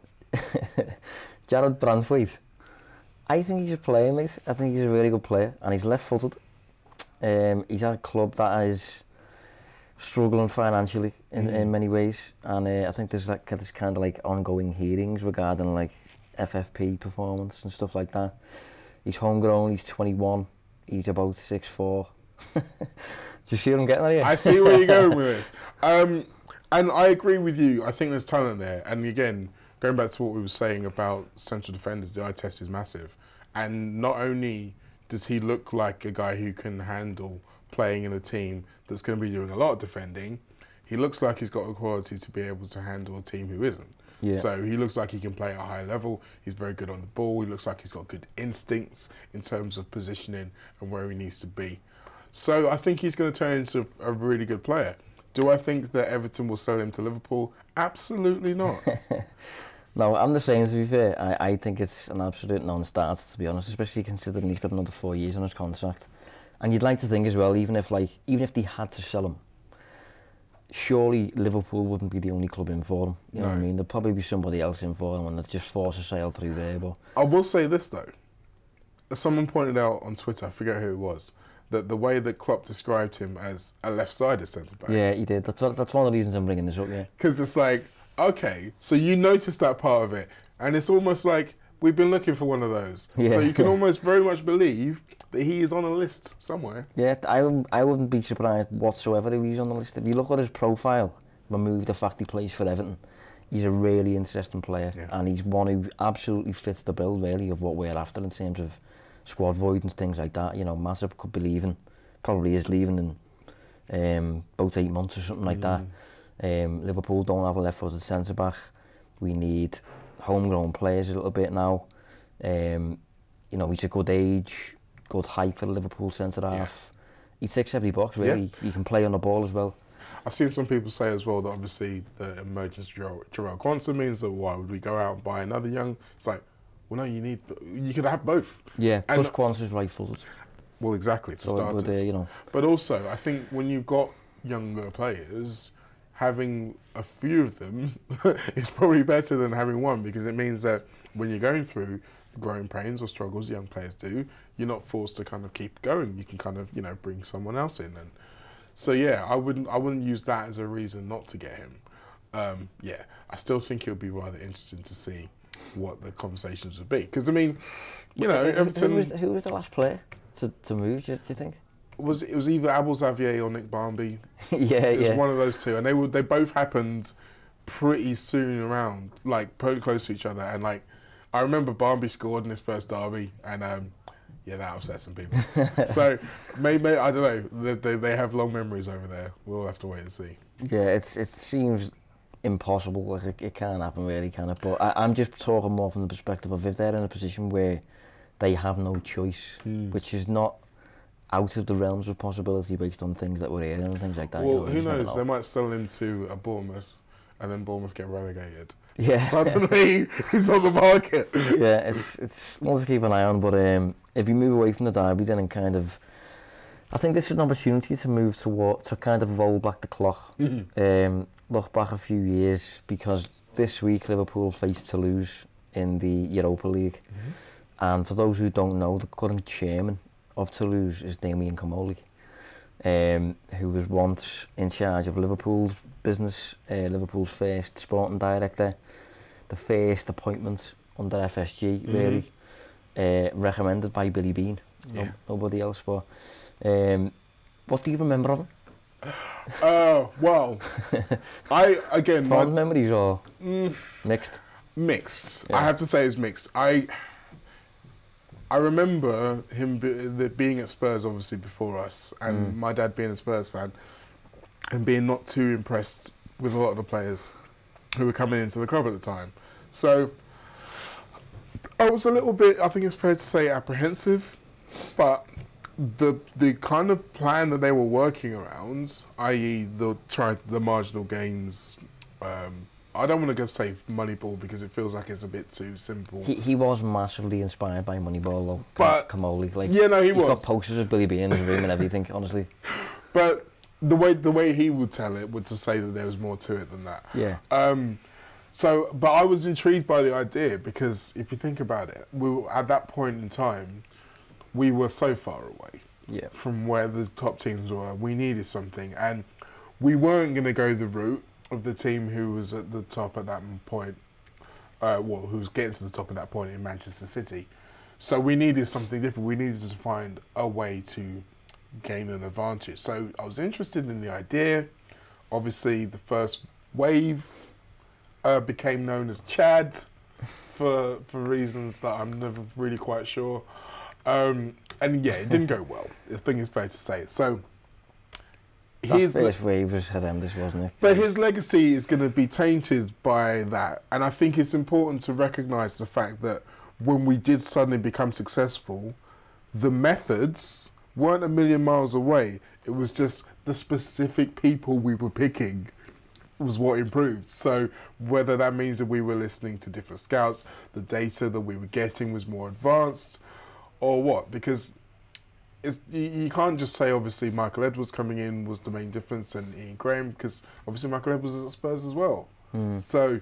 Jarrad Branthwaite, I think he's a player, mate. I think he's a really good player, and he's left-footed. Um, he's at a club that is struggling financially in, mm. in many ways, and uh, I think there's like there's kind of like ongoing hearings regarding like F F P performance and stuff like that. He's homegrown. He's twenty-one. He's about six foot four. Do you see what I'm getting at here? I see where you're going with this. Um, and I agree with you. I think there's talent there. And again, going back to what we were saying about central defenders, the eye test is massive. And not only does he look like a guy who can handle playing in a team that's going to be doing a lot of defending, he looks like he's got the quality to be able to handle a team who isn't. Yeah. So he looks like he can play at a high level. He's very good on the ball. He looks like he's got good instincts in terms of positioning and where he needs to be. So I think he's going to turn into a really good player. Do I think that Everton will sell him to Liverpool? Absolutely not. No, I'm the same, to be fair. I, I think it's an absolute non-starter, to be honest, especially considering he's got another four years on his contract. And you'd like to think as well, even if like even if they had to sell him, surely Liverpool wouldn't be the only club in for him. You know no. what I mean? There'd probably be somebody else in for him and they'd just force a sale through there. But I will say this though. Someone pointed out on Twitter, I forget who it was, that the way that Klopp described him as a left-sided centre-back. Yeah, he did. That's what, that's one of the reasons I'm bringing this up, yeah. Because it's like, okay, so you noticed that part of it, and it's almost like we've been looking for one of those. Yeah. So you can almost very much believe that he is on a list somewhere. Yeah, I, I wouldn't be surprised whatsoever if he's on the list. If you look at his profile, remove the fact he plays for Everton, he's a really interesting player, yeah. and he's one who absolutely fits the bill, really, of what we're after in terms of squad void and things like that. You know, Matip could be leaving, probably is leaving in um, about eight months or something like mm. that. Um, Liverpool don't have a left-footed centre-back. We need homegrown players a little bit now. Um, you know, he's a good age, good height for the Liverpool centre-half. Yeah. He ticks every box, really. Yeah. He can play on the ball as well. I've seen some people say as well that obviously the emergence of Jarell Quansah means that why would we go out and buy another young? It's like, well, no, you need, you could have both. Yeah, plus Quansah's right-footed. Well, exactly, for so starters. Would, uh, you know. But also, I think when you've got younger players, having a few of them is probably better than having one, because it means that when you're going through growing pains or struggles young players do, you're not forced to kind of keep going. You can kind of, you know, bring someone else in. And so, yeah, I wouldn't, I wouldn't use that as a reason not to get him. Um, yeah, I still think it would be rather interesting to see what the conversations would be, because I mean, you know, who, Everton. Who was, who was the last player to, to move? Do you, do you think? Was it was either Abel Xavier or Nick Barmby? yeah, it was yeah. one of those two, and they were they both happened pretty soon around, like pretty close to each other. And like, I remember Barmby scored in his first derby, and um, yeah, that upset some people. So maybe I don't know. They, they they have long memories over there. We'll have to wait and see. Yeah, it's it seems impossible. Like it, it can't happen, really, can it? But I, I'm just talking more from the perspective of if they're in a position where they have no choice, mm. which is not out of the realms of possibility based on things that we're hearing and things like that. Well, you know, who knows? Know. They might sell him to a Bournemouth, and then Bournemouth get relegated. Yeah, suddenly he's on the market. Yeah, it's it's one to keep an eye on. But um, if you move away from the derby, then and kind of, I think this is an opportunity to move toward to kind of roll back the clock. Mm-hmm. Um, look back a few years, because this week Liverpool faced Toulouse in the Europa League, mm-hmm. and for those who don't know, the current chairman of Toulouse is Damien Comolli, um, who was once in charge of Liverpool's business, uh, Liverpool's first sporting director, the first appointment under F S G, mm-hmm. really, uh, recommended by Billy Bean, yeah. no, nobody else. But um, what do you remember of him? Uh, well, I, again... Fond my, memories or mm, mixed? Mixed. Yeah. I have to say it's mixed. I I remember him be, the, being at Spurs, obviously, before us, and mm. my dad being a Spurs fan, and being not too impressed with a lot of the players who were coming into the club at the time. So, I was a little bit, I think it's fair to say, apprehensive, but the the kind of plan that they were working around, that is the try the marginal gains, um, I don't want to go say Moneyball because it feels like it's a bit too simple. He he was massively inspired by Moneyball though, but Comolli. Like, yeah, no, he he's was. got posters of Billy Bean in his room and everything, honestly. But the way the way he would tell it would to say that there was more to it than that. Yeah. Um, so, but I was intrigued by the idea because if you think about it, we were, at that point in time, we were so far away. yeah. from where the top teams were. We needed something, and we weren't going to go the route of the team who was at the top at that point, uh, well, who was getting to the top at that point in Manchester City. So we needed something different. We needed to find a way to gain an advantage. So I was interested in the idea. Obviously, the first wave uh, became known as Chad for for reasons that I'm never really quite sure. Um, and yeah, it didn't go well. I think it's fair to say. So that his first wave was horrendous, wasn't it? But his legacy is going to be tainted by that. And I think it's important to recognise the fact that when we did suddenly become successful, the methods weren't a million miles away. It was just the specific people we were picking was what improved. So whether that means that we were listening to different scouts, the data that we were getting was more advanced, or what? Because it's, you, you can't just say obviously Michael Edwards coming in was the main difference and Ian Graham, because obviously Michael Edwards is at Spurs as well. Mm. So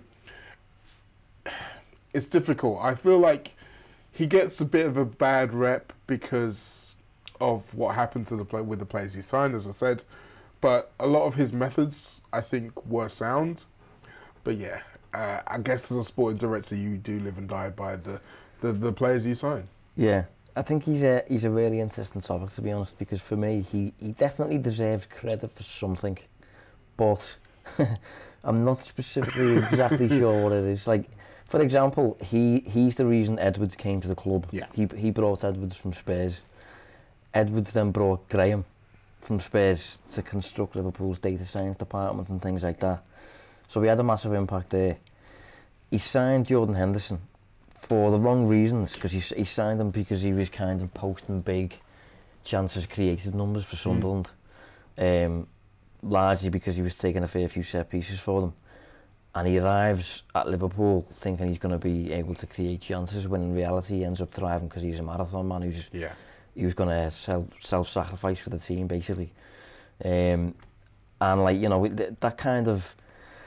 it's difficult. I feel like he gets a bit of a bad rep because of what happened to the play with the players he signed, as I said. But a lot of his methods, I think, were sound. But yeah, uh, I guess as a sporting director, you do live and die by the, the, the players you sign. Yeah, I think he's a he's a really interesting topic, to be honest, because for me, he, he definitely deserves credit for something, but I'm not specifically exactly sure what it is. Like, for example, he he's the reason Edwards came to the club. Yeah. He he brought Edwards from Spurs. Edwards then brought Graham from Spurs to construct Liverpool's data science department and things like that. So he had a massive impact there. He signed Jordan Henderson for the wrong reasons, because he, he signed him because he was kind of posting big chances created numbers for Sunderland, mm. um, largely because he was taking a fair few set pieces for them. And he arrives at Liverpool thinking he's going to be able to create chances, when in reality he ends up thriving because he's a marathon man who's yeah. he was going to self self-sacrifice for the team, basically. Um, and like, you know, th that kind of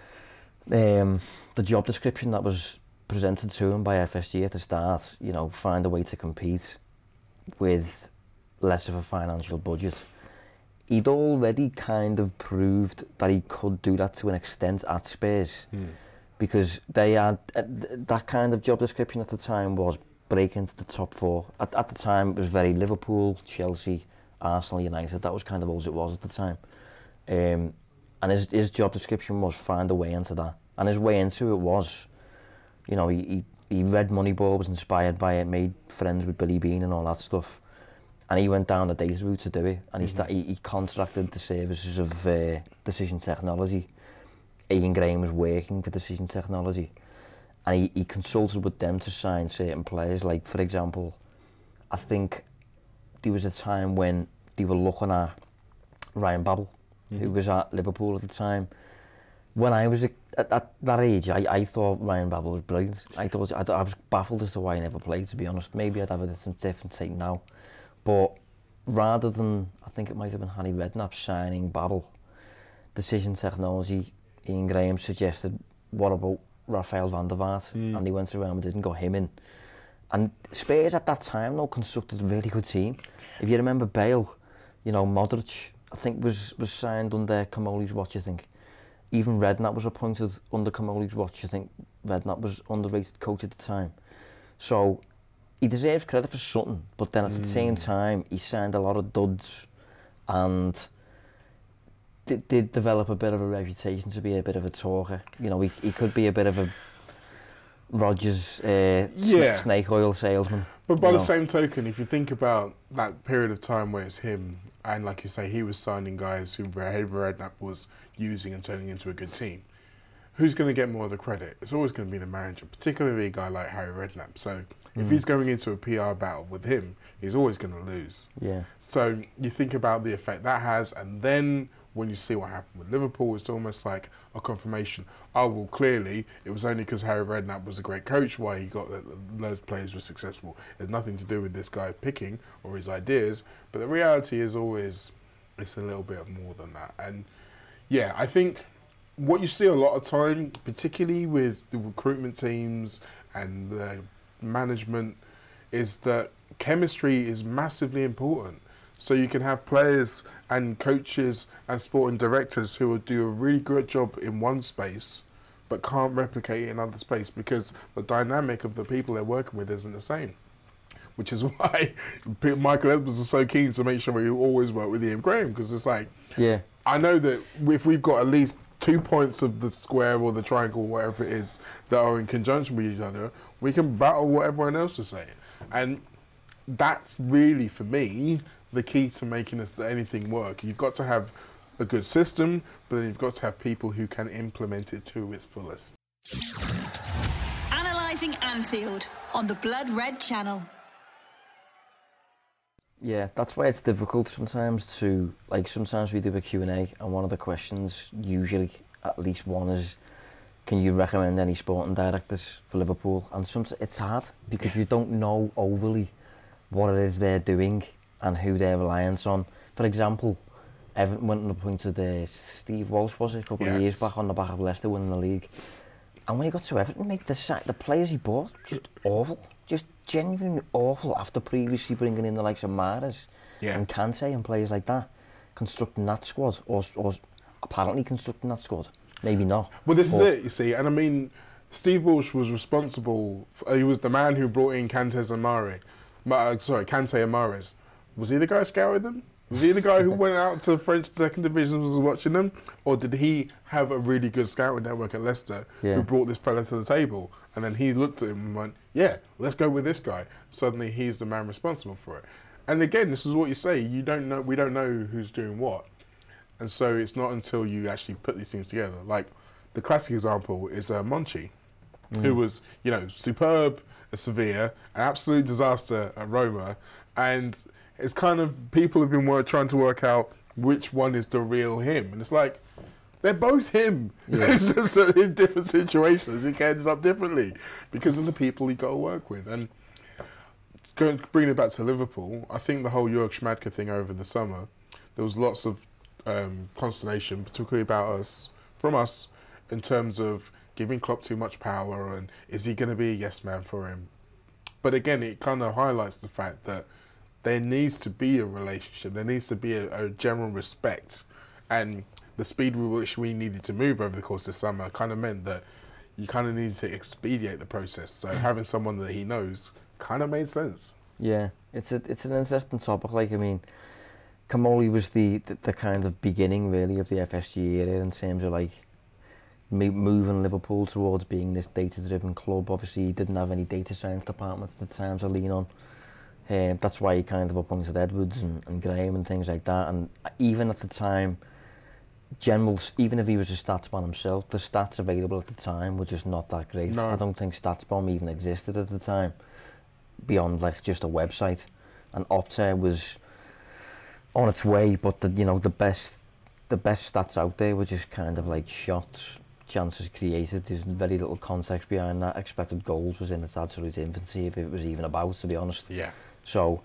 um, the job description that was presented to him by F S G at the start, you know, find a way to compete with less of a financial budget. He'd already kind of proved that he could do that to an extent at Spurs, mm. because they had uh, that kind of job description at the time was break into the top four. At, at the time, it was very Liverpool, Chelsea, Arsenal, United. That was kind of all it was at the time. Um, and his, his job description was find a way into that. And his way into it was, you know, he, he, he read Moneyball, was inspired by it, made friends with Billy Bean and all that stuff. And he went down the data route to do it. And he, mm-hmm. he, he contracted the services of uh, Decision Technology. Ian Graham was working for Decision Technology. And he, he consulted with them to sign certain players. Like, for example, I think there was a time when they were looking at Ryan Babel, mm-hmm. who was at Liverpool at the time. When I was at, at that age, I, I thought Ryan Babel was brilliant. I thought I, I was baffled as to why he never played, to be honest. Maybe I'd have a different, different take now. But rather than, I think it might have been Harry Redknapp signing Babel, Decision Technology, Ian Graham suggested, what about Rafael van der Vaart? Mm. And he went to Real Madrid and got him in. And Spurs at that time, though, constructed a really good team. If you remember Bale, you know, Modric, I think was, was signed under Kamoli's watch, I think. Even Redknapp was appointed under Kamoli's watch. I think Redknapp was underrated coach at the time. So he deserves credit for something, but then at mm. the same time, he signed a lot of duds and did, did develop a bit of a reputation to be a bit of a talker. You know, he, he could be a bit of a Rodgers uh, yeah. snake oil salesman. But by the know. same token, if you think about that period of time where it's him, and like you say, he was signing guys who Harry Redknapp was using and turning into a good team, who's going to get more of the credit? It's always going to be the manager, particularly a guy like Harry Redknapp. So mm. if he's going into a P R battle with him, he's always going to lose. Yeah. So you think about the effect that has, and then when you see what happened with Liverpool, it's almost like a confirmation. Oh, well, clearly, it was only because Harry Redknapp was a great coach why he got that those players were successful. It's nothing to do with this guy picking or his ideas, but the reality is always, it's a little bit more than that. And yeah, I think what you see a lot of time, particularly with the recruitment teams and the management, is that chemistry is massively important. So you can have players and coaches and sporting directors who will do a really good job in one space, but can't replicate it in another space because the dynamic of the people they're working with isn't the same. Which is why Michael Edwards was so keen to make sure we always work with Ian Graham, because it's like, yeah, I know that if we've got at least two points of the square or the triangle, whatever it is, that are in conjunction with each other, we can battle what everyone else is saying. And that's really, for me, the key to making this, anything work. You've got to have a good system, but then you've got to have people who can implement it to its fullest. Analysing Anfield on the Blood Red Channel. Yeah, that's why it's difficult sometimes to, like, sometimes we do a Q and A, and one of the questions, usually, at least one is, can you recommend any sporting directors for Liverpool? And sometimes it's hard, because you don't know overly what it is they're doing and who they're reliant on. For example, Everton went and appointed uh, Steve Walsh, was it, a couple yes. of years back on the back of Leicester winning the league. And when he got to Everton, mate, the, the players he bought, just awful. Just genuinely awful after previously bringing in the likes of Mahrez yeah. and Kante and players like that, constructing that squad, or, or apparently constructing that squad. Maybe not. Well, this but is it, you see. And I mean, Steve Walsh was responsible. For, he was the man who brought in Kante and Mahrez. Uh, sorry, Kante and Mahrez. Was he the guy who scouted them? Was he the guy who went out to the French second division and was watching them? Or did he have a really good scouting network at Leicester yeah. who brought this fella to the table? And then he looked at him and went, yeah, let's go with this guy. Suddenly he's the man responsible for it. And again, this is what you say, you don't know, we don't know who's doing what. And so it's not until you actually put these things together. Like, the classic example is uh, Monchi, mm. who was, you know, superb at Sevilla, an absolute disaster at Roma, and it's kind of, people have been work, trying to work out which one is the real him. And it's like, they're both him. Yeah. It's just that in different situations, it ended up differently because of the people he got to work with. And going, bringing it back to Liverpool, I think the whole Jörg Schmadtke thing over the summer, there was lots of um, consternation, particularly about us, from us, in terms of giving Klopp too much power and is he going to be a yes man for him? But again, it kind of highlights the fact that there needs to be a relationship, there needs to be a, a general respect, and the speed with which we needed to move over the course of the summer kind of meant that you kind of needed to expedite the process. So having someone that he knows kind of made sense. Yeah, it's a, it's an interesting topic. Like, I mean, Comolli was the, the, the kind of beginning, really, of the F S G era in terms of, like, moving Liverpool towards being this data-driven club. Obviously, he didn't have any data science departments at the time to lean on. Um, that's why he kind of appointed Edwards and, and Graham and things like that. And even at the time, general, even if he was a StatsBomb himself, the stats available at the time were just not that great. No. I don't think StatsBomb even existed at the time, beyond like just a website. And Opta was on its way, but the, you know, the best, the best stats out there were just kind of like shots, chances created. There's very little context behind that. Expected goals was in its absolute infancy, if it was even about, to be honest. Yeah. So,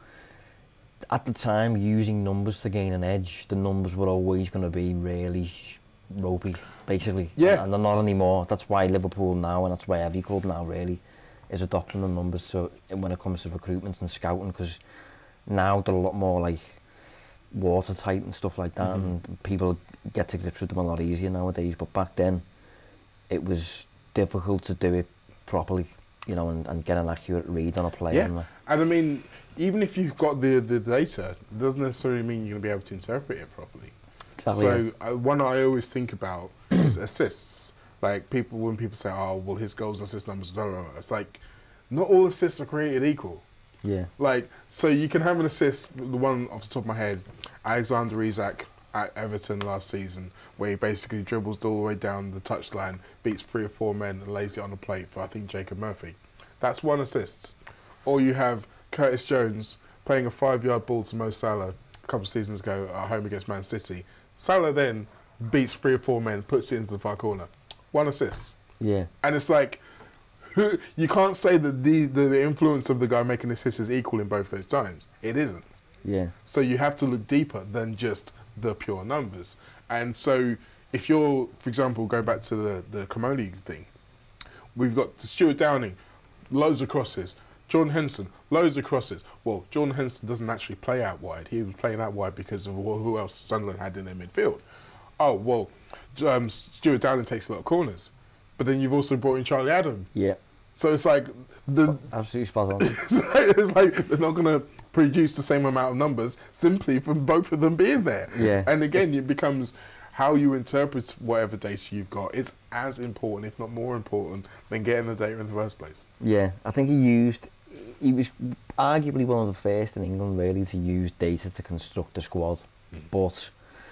at the time, using numbers to gain an edge, the numbers were always going to be really ropey, basically. Yeah. And they're not anymore. That's why Liverpool now, and that's why every club now, really, is adopting the numbers so when it comes to recruitment and scouting, because now they're a lot more like watertight and stuff like that, mm-hmm. and people get to grips with them a lot easier nowadays. But back then, it was difficult to do it properly, you know, and, and get an accurate read on a player. Yeah, and, uh, and I mean, even if you've got the, the data, it doesn't necessarily mean you're going to be able to interpret it properly. Exactly, so yeah. uh, one I always think about is assists. Like, people, when people say, oh, well, his goals and assist numbers, blah, blah, blah. It's like, not all assists are created equal. Yeah. Like, so you can have an assist, the one off the top of my head, Alexander Isak at Everton last season, where he basically dribbles all the way down the touchline, beats three or four men and lays it on the plate for, I think, Jacob Murphy. That's one assist. Or you have Curtis Jones playing a five-yard ball to Mo Salah a couple of seasons ago at home against Man City. Salah then beats three or four men, puts it into the far corner. One assist. Yeah. And it's like, who, you can't say that the, the, the influence of the guy making assists is equal in both those times. It isn't. Yeah. So you have to look deeper than just the pure numbers. And so if you're, for example, go back to the, the Comolli thing, we've got Stuart Downing, loads of crosses, Jordan Henderson, loads of crosses. Well, Jordan Henderson doesn't actually play out wide. He was playing out wide because of who else Sunderland had in their midfield. Oh, well, um, Stuart Downing takes a lot of corners. But then you've also brought in Charlie Adam. Yeah. So it's like... the Absolutely spot on. It's like they're not going to produce the same amount of numbers simply from both of them being there. Yeah. And again, it becomes how you interpret whatever data you've got. It's as important, if not more important, than getting the data in the first place. Yeah, I think he used... He was arguably one of the first in England, really, to use data to construct a squad. Mm. But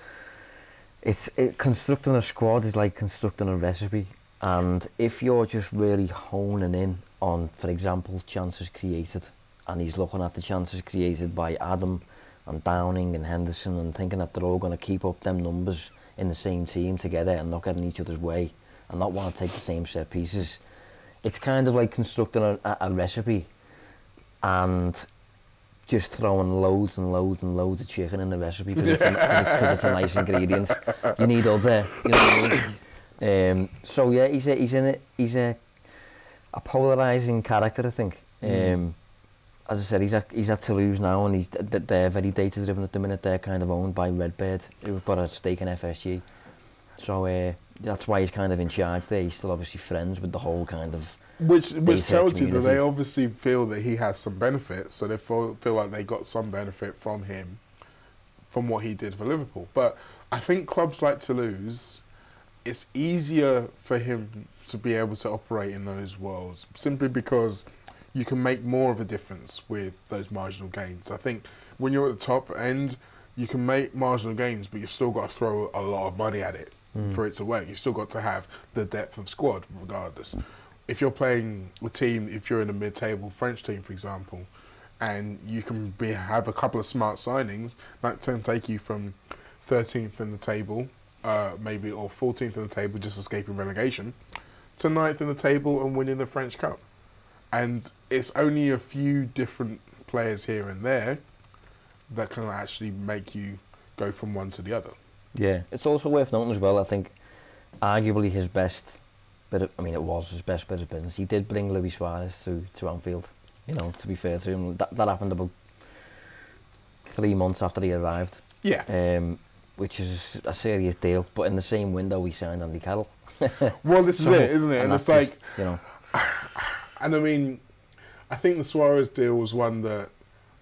it's it, constructing a squad is like constructing a recipe. And if you're just really honing in on, for example, chances created, and he's looking at the chances created by Adam and Downing and Henderson and thinking that they're all going to keep up them numbers in the same team together and not get in each other's way and not want to take the same set pieces, it's kind of like constructing a, a, a recipe and just throwing loads and loads and loads of chicken in the recipe because it's, it's, it's a nice ingredient. You need other, you know what I mean? Um, so yeah, he's a, he's in it. He's a a polarising character, I think. Mm. Um, as I said, he's at he's at Toulouse now, and he's they're very data driven at the minute. They're kind of owned by Redbird, who've got a stake in F S G. So uh, that's why he's kind of in charge there. He's still obviously friends with the whole kind of which which tells community. you that they obviously feel that he has some benefits. So they feel feel like they got some benefit from him, from what he did for Liverpool. But I think clubs like Toulouse, it's easier for him to be able to operate in those worlds simply because you can make more of a difference with those marginal gains. I think when you're at the top end, you can make marginal gains, but you've still got to throw a lot of money at it mm. for it to work. You've still got to have the depth of squad regardless. If you're playing a team, if you're in a mid-table French team, for example, and you can be have a couple of smart signings, that can take you from thirteenth in the table, Uh, maybe or fourteenth in the table, just escaping relegation, to ninth in the table and winning the French Cup. And it's only a few different players here and there that can actually make you go from one to the other. Yeah, it's also worth noting as well, I think, arguably his best bit of, I mean, it was his best bit of business. He did bring Luis Suarez to, to Anfield, you know, to be fair to him. That, that happened about three months after he arrived. Yeah. Um, which is a serious deal, but in the same window we signed Andy Carroll. Well, this so, is it, isn't it? And, and it's like, just, you know, and I mean, I think the Suarez deal was one that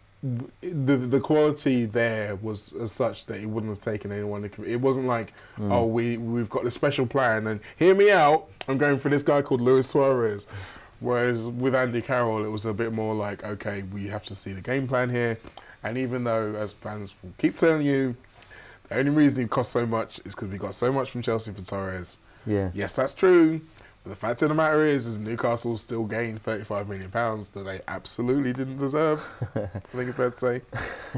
the the quality there was as such that he wouldn't have taken anyone. It wasn't like, mm. oh, we we've got this special plan and hear me out, I'm going for this guy called Luis Suarez. Whereas with Andy Carroll, it was a bit more like, okay, we have to see the game plan here, and even though as fans will keep telling you, the only reason he cost so much is because we got so much from Chelsea for Torres. Yeah. Yes, that's true. But the fact of the matter is, is Newcastle still gained thirty-five million pounds that they absolutely didn't deserve. I think it's fair to say.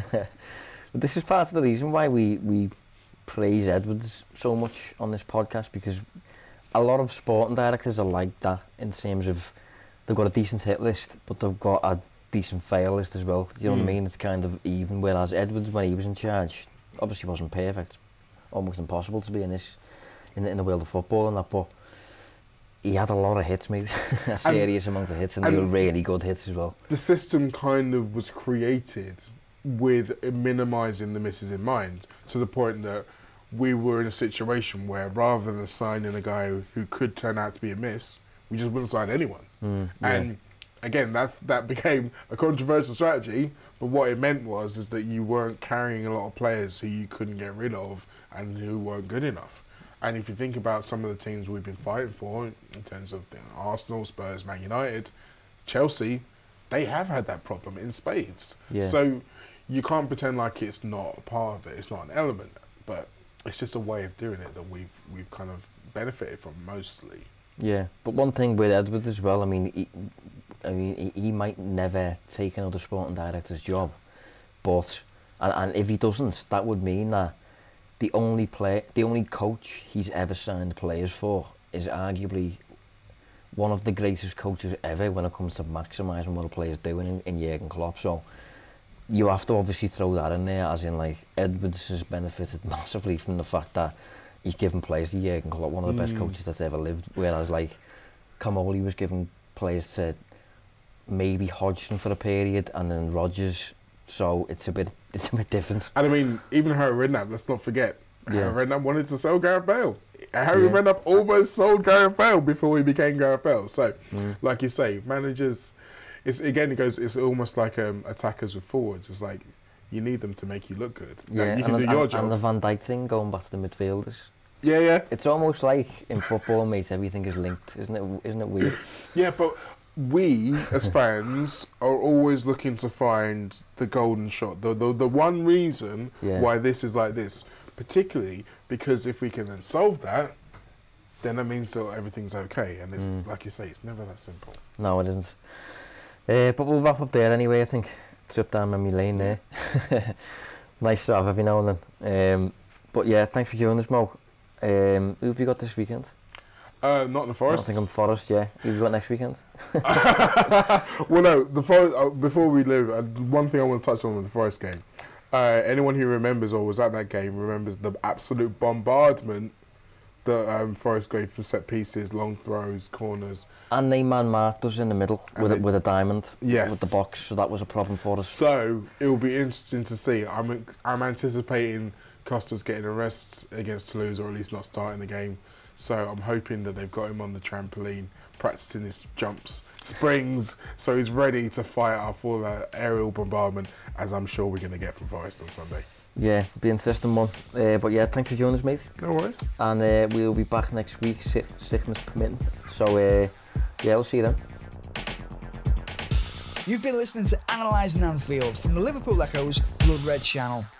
This is part of the reason why we, we praise Edwards so much on this podcast, because a lot of sporting directors are like that in terms of they've got a decent hit list, but they've got a decent fail list as well. You know mm. what I mean? It's kind of even. Whereas Edwards, when he was in charge, obviously wasn't perfect, almost impossible to be in this, in, in the world of football and that, but he had a lot of hits, mate, a serious and, amount of hits, and, and they were really good hits as well. The system kind of was created with minimising the misses in mind, to the point that we were in a situation where rather than signing a guy who could turn out to be a miss, we just wouldn't sign anyone. Mm, yeah. And again, that's that became a controversial strategy, but what it meant was is that you weren't carrying a lot of players who you couldn't get rid of and who weren't good enough. And if you think about some of the teams we've been fighting for, in terms of you know, Arsenal, Spurs, Man United, Chelsea, they have had that problem in spades. Yeah. So you can't pretend like it's not a part of it, it's not an element, but it's just a way of doing it that we've we've kind of benefited from mostly. Yeah, but one thing with Edwards as well, I mean, he, I mean, he, he might never take another sporting director's job, but and, and if he doesn't, that would mean that the only play, the only coach he's ever signed players for is arguably one of the greatest coaches ever when it comes to maximising what a player's doing in, in Jurgen Klopp. So you have to obviously throw that in there, as in like Edwards has benefited massively from the fact that he's given players to Jurgen Klopp, one of the mm. best coaches that's ever lived, whereas like Kamoli was giving players to maybe Hodgson for a period, and then Rodgers. So it's a bit, it's a bit different. And I mean, even Harry Redknapp, let's not forget, Yeah. Harry Redknapp wanted to sell Gareth Bale. Harry Yeah. Redknapp almost sold Gareth Bale before he became Gareth Bale. So, Mm. like you say, managers, it's again, it goes, it's almost like um, attackers with forwards. It's like, you need them to make you look good. Like, Yeah, you can and, do your and, job. and the Van Dijk thing, going back to the midfielders. Yeah, yeah. It's almost like in football, mate, everything is linked, isn't it? Isn't it weird? Yeah, but we as fans are always looking to find the golden shot, the the, the one reason Yeah. why this is like this, particularly because if we can then solve that, then that means that everything's okay. And it's Mm. like you say, it's never that simple. No, it isn't. Uh, but we'll wrap up there anyway, I think. Trip down memory lane there. Nice to have every now and then. Um, but yeah, thanks for joining us, Mo. Um, who have you got this weekend? Uh, not in the I Forest. think I'm Forest, yeah. Who have you got next weekend? Well, no, the Forest. Uh, before we leave, uh, one thing I want to touch on with the Forest game. Uh, anyone who remembers or was at that game remembers the absolute bombardment that um, Forest gave for set pieces, long throws, corners. And they man marked us in the middle with a, they- with a diamond. Yes. With the box, so that was a problem for us. So it will be interesting to see. I'm I'm anticipating Costa's getting a rest against Toulouse, or at least not starting the game. So I'm hoping that they've got him on the trampoline, practicing his jumps, springs, so he's ready to fight off all that aerial bombardment, as I'm sure we're going to get from Forest on Sunday. Yeah, be an interesting one. Uh, but yeah, thanks for joining us, mate. No worries. And uh, we'll be back next week, si- sickness permitting. So uh, yeah, we'll see you then. You've been listening to Analysing Anfield from the Liverpool Echo's Blood Red channel.